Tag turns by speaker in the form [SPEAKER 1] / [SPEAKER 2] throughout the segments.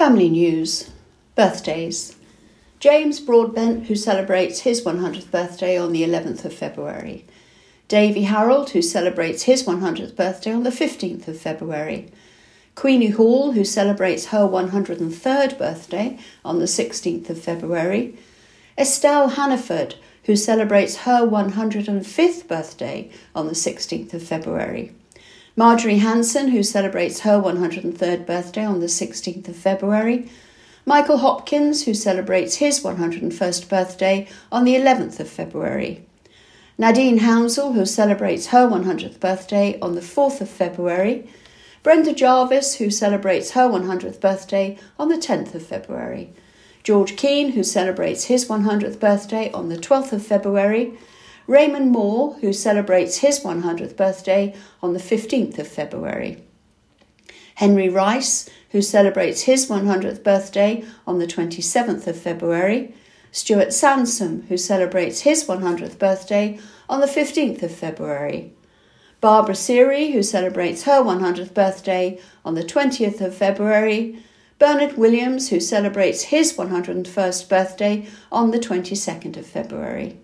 [SPEAKER 1] Family news. Birthdays. James Broadbent, who celebrates his 100th birthday on the 11th of February. Davy Harold, who celebrates his 100th birthday on the 15th of February. Queenie Hall, who celebrates her 103rd birthday on the 16th of February. Estelle Hannaford, who celebrates her 105th birthday on the 16th of February. Marjorie Hanson, who celebrates her 103rd birthday on the 16th of February. Michael Hopkins, who celebrates his 101st birthday on the 11th of February. Nadine Hounsell, who celebrates her 100th birthday on the 4th of February. Brenda Jarvis, who celebrates her 100th birthday on the 10th of February. George Keane, who celebrates his 100th birthday on the 12th of February. Raymond Moore, who celebrates his 100th birthday on the 15th of February. Henry Rice, who celebrates his 100th birthday on the 27th of February. Stuart Sansom, who celebrates his 100th birthday on the 15th of February. Barbara Seary, who celebrates her 100th birthday on the 20th of February. Bernard Williams, who celebrates his 101st birthday on the 22nd of February.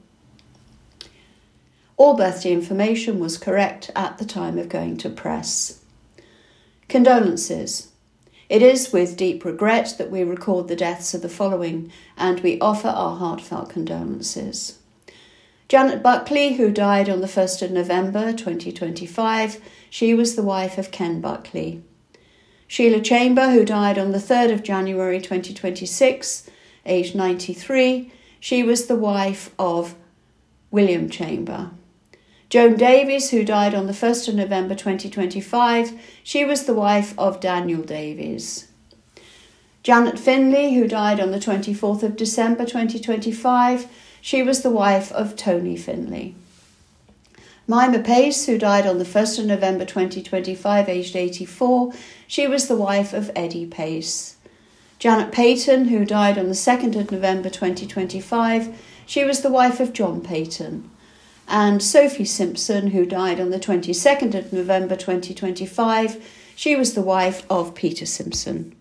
[SPEAKER 1] All birthday information was correct at the time of going to press. Condolences. It is with deep regret that we record the deaths of the following, and we offer our heartfelt condolences. Janet Buckley, who died on the 1st of November 2025, she was the wife of Ken Buckley. Sheila Chamber, who died on the 3rd of January 2026, aged 93, she was the wife of William Chamber. Joan Davies, who died on the 1st of November 2025, she was the wife of Daniel Davies. Janet Finley, who died on the 24th of December 2025, she was the wife of Tony Finley. Mima Pace, who died on the 1st of November 2025, aged 84, she was the wife of Eddie Pace. Janet Payton, who died on the 2nd of November 2025, she was the wife of John Payton. And Sophie Simpson, who died on the 22nd of November 2025, she was the wife of Peter Simpson.